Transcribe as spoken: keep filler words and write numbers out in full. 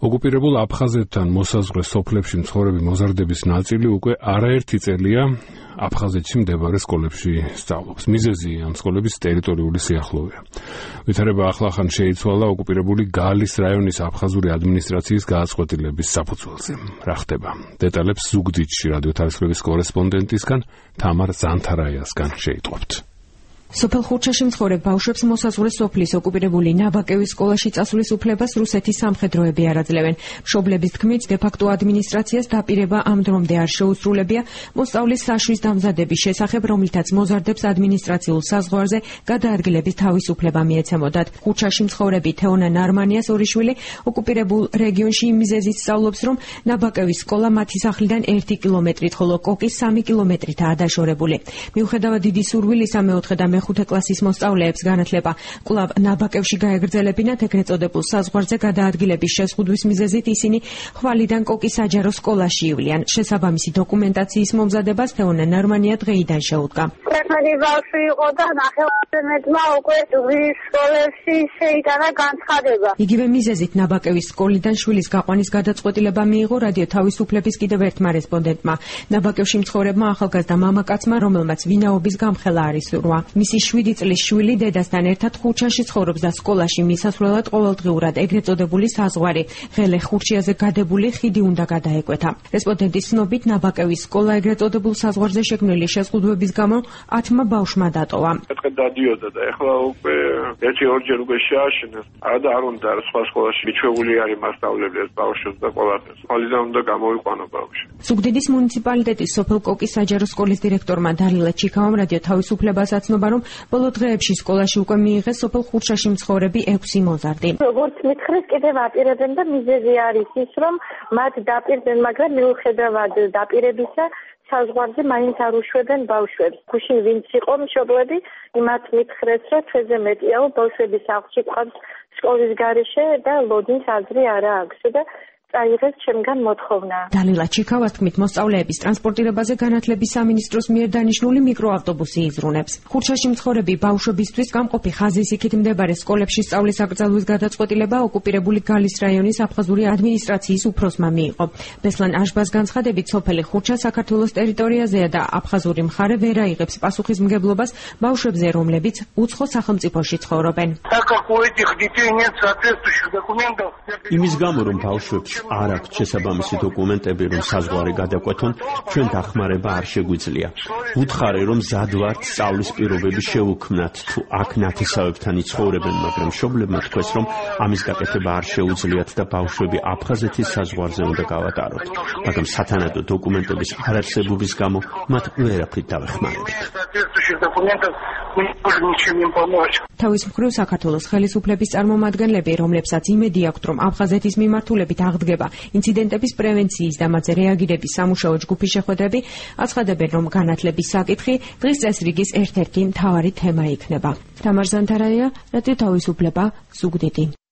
ოკუპირებულ აფხაზეთთან მოსაზღვრე სოფლებში მცხოვრები მოზარდების ნაწილი უკვე არაერთი წელია აფხაზეთში მდებარე სკოლებში სწავლობს. მიზეზი ამ სკოლების ტერიტორიული სიახლოვეა. ვითარება ახლახან შეიცვალა ოკუპირებული გალის რაიონის აფხაზური ადმინისტრაციის გააწყვეტილების საფუძველზე. რა ხდება? დეტალებს ზუგდიდში რადიო თარისხლების კორესპონდენტისგან თამარ ზანთარაიასგან შეიტყობთ. სოფელ ხურჩაში მცხოვრებ ბავშვებს მოსაზღვრე სოფლის ოკუპირებული ნაბაკევის სკოლაში წასვლის უფლებას რუსეთის სამხედროები არ აძლევენ. მშობლების თქმით, დე-ფაქტო ადმინისტრაციას დაპირება ამ დრომდე არ შეუსრულებია მოსწავლის საშვის დამზადების შესახებ, რომლითაც მოზარდებს ადმინისტრაციულ საზღვარზე გადაადგილების თავისუფლება მიეცემოდათ. ხურჩაში მცხოვრები თეონა ნარმანიას ორი შვილი ოკუპირებულ რეგიონში იმ მიზეზით სწავლობს, რომ ნაბაკევის სკოლა მათი სახლიდან ერთი კილომეტრით, ხოლო კოკის სამი კილომეტრითაა დაშორებული. მიუხედავად დიდი სურვილისა, მეოთხე და მეხუთე კლასის მოსწავლეებს განათლება კვლავ ნაბაკევში გაეგრძელებინათ, ეგრეთ წოდებულ საზღვარზე გადაადგილების შეზღუდვის მიზეზით ისინი ხვალიდან კოკის საჯარო სკოლაში ივლიან. შესაბამისი დოკუმენტაციის მომზადებას თეონა ნარმანია დღეიდან შეუდგა. ერთმანეთი ბავშვი იყო და ნახევარმეტმა უკვე ზუგდიდის სკოლებში შეიტანა განცხადება. იგივე მიზეზით ნაბაკევის სკოლიდან შვილის გაყვანის გადაწყვეტილება მიიღო რადიო თავისუფლების კიდევ ერთმა რესპონდენტმა. ნაბაკევში მცხოვრებმა ახალგაზრდა მამაკაცმა, რომელმაც ვინაობის გამხელა არის სურვა. მისი შვიდი წლის შვილი დედასთან ერთად ხურჩაში ცხოვრობს და სკოლაში მისასვლელად ყოველდღიურად ეგრეთ წოდებული საზღვარი ღელე ხურჩიაზე გადებული ხიდი უნდა გადაეკვეთა. რესპონდენტის ცნობით, ნაბაკევის სკოლა ეგრეთ წოდებულ საზღვარზე შექმნილი შეზღუდვების გამო ათმა ბავშვმა დატოვა. ერთხელ დადიოდა და ეხლა უკვე ერთი ორჯერ უკვე შეაშინეს. არა არ უნდა სხვა სკოლაში მიჩვეული არის მასწავლებლებს ბავშვებს და ყოლადებს. ხალიდან უნდა გამოიყვანო ბავშვი. ზუგდიდის მუნიციპალიტეტის სოფელ კოკის საჯარო სკოლის დირექტორმა დალილა ჩიქავამ რადიო თავისუფლებას აცნობა, რომ ბოლო დღეებში სკოლაში უკვე მიიღეს სოფელ ხურჩაში მცხოვრები ექვსი მოზარდი. როგორც მითხრეს, კიდევ აპირებენ და მიზეზი არის ის, რომ მათ დაპირდნენ, მაგრამ მიუხედავად დაპირებისა საზღვარზე მაინც არ უშვებენ ბავშვებს. გუშინ ვინც იყო მშობლები, იმათ მითხრეს, რომ ჩვენზე მეტია ბავშვები სახლში ყავს სკოლის გარეშე და ლოდინს აზრი არა აქვს და წაიღეს ჩემგან მოთხოვნა. დალილა ჩიქავას თქმით, მოსწავლეების ტრანსპორტირებაზე განათლების სამინისტროს მიერ დანიშნული მიკროავტობუსი იზრუნებს. ხურჩაში მცხოვრები ბავშვებისთვის გამყოფი ხაზის იქით მდებარე სკოლებში სწავლის აკრძალვის გადაწყვეტილება ოკუპირებული გალის რაიონის აფხაზური ადმინისტრაციის უფროსმა მიიღო. ბესლან აშბას განცხადებით, სოფელი ხურჩა საქართველოს ტერიტორიაზეა და აფხაზური მხარე ვერ აიღებს პასუხისმგებლობას ბავშვებზე, რომლებიც უცხო სახელმწიფოში ცხოვრობენ. იმის გამო, რომ ბავშვებს არ აქვს შესაბამისი დოკუმენტები, რომ საზღვარი გადაკვეთონ, ჩვენ დახმარება არ შეგვიძლია. ვუთხარი, რომ მზად ვართ სწავლის პირობები შევუქმნათ, თუ აქ ნათესავებთან იცხოვრებენ, მაგრამ მშობლებმა თქვეს, რომ ამის გაკეთება არ შეუძლიათ და ბავშვები აფხაზეთის საზღვარზე უნდა გავატაროთ. მაგრამ სათანადო დოკუმენტების არარსებობის გამო მათ ვერაფრით დავეხმარებთ. თავის მხრივ საქართველოს ხელისუფლების წარმომადგენლები, რომლებსაც იმედი აქვთ, რომ აფხაზეთის მიმართულებით აღდგება ინციდენტების პრევენციის და მათზე რეაგირების სამუშაო ჯგუფის შეხვედრები, აცხადებენ, რომ განათლების საკითხი დღის წესრიგის ერთ-ერთი მთავარი თემა იქნება. თამარ ზანთარაია, რადიო თავისუფლება, ზუგდიდი.